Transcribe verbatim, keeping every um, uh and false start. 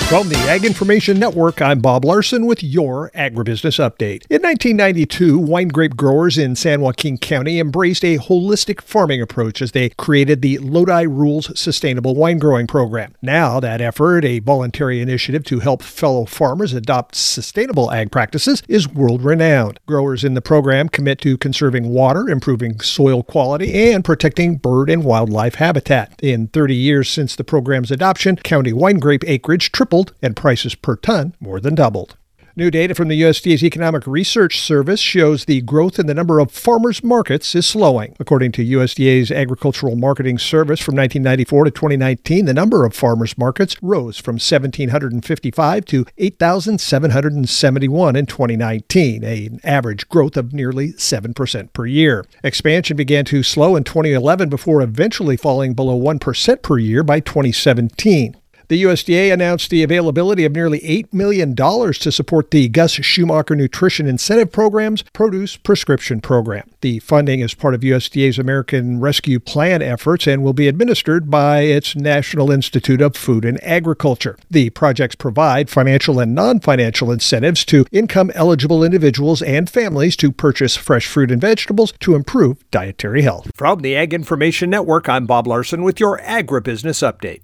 From the Ag Information Network, I'm Bob Larson with your Agribusiness Update. In nineteen ninety-two, wine grape growers in San Joaquin County embraced a holistic farming approach as they created the Lodi Rules Sustainable Wine Growing Program. Now, that effort, a voluntary initiative to help fellow farmers adopt sustainable ag practices, is world-renowned. Growers in the program commit to conserving water, improving soil quality, and protecting bird and wildlife habitat. In thirty years since the program's adoption, county wine grape acreage tripled and prices per ton more than doubled. New data from the U S D A's Economic Research Service shows the growth in the number of farmers markets is slowing. According to U S D A's Agricultural Marketing Service, from nineteen ninety-four to twenty nineteen, the number of farmers markets rose from one thousand seven hundred fifty-five to eight thousand seven hundred seventy-one in twenty nineteen, an average growth of nearly seven percent per year. Expansion began to slow in twenty eleven before eventually falling below one percent per year by twenty seventeen. The U S D A announced the availability of nearly eight million dollars to support the Gus Schumacher Nutrition Incentive Program's Produce Prescription Program. The funding is part of U S D A's American Rescue Plan efforts and will be administered by its National Institute of Food and Agriculture. The projects provide financial and non-financial incentives to income-eligible individuals and families to purchase fresh fruit and vegetables to improve dietary health. From the Ag Information Network, I'm Bob Larson with your Agribusiness Update.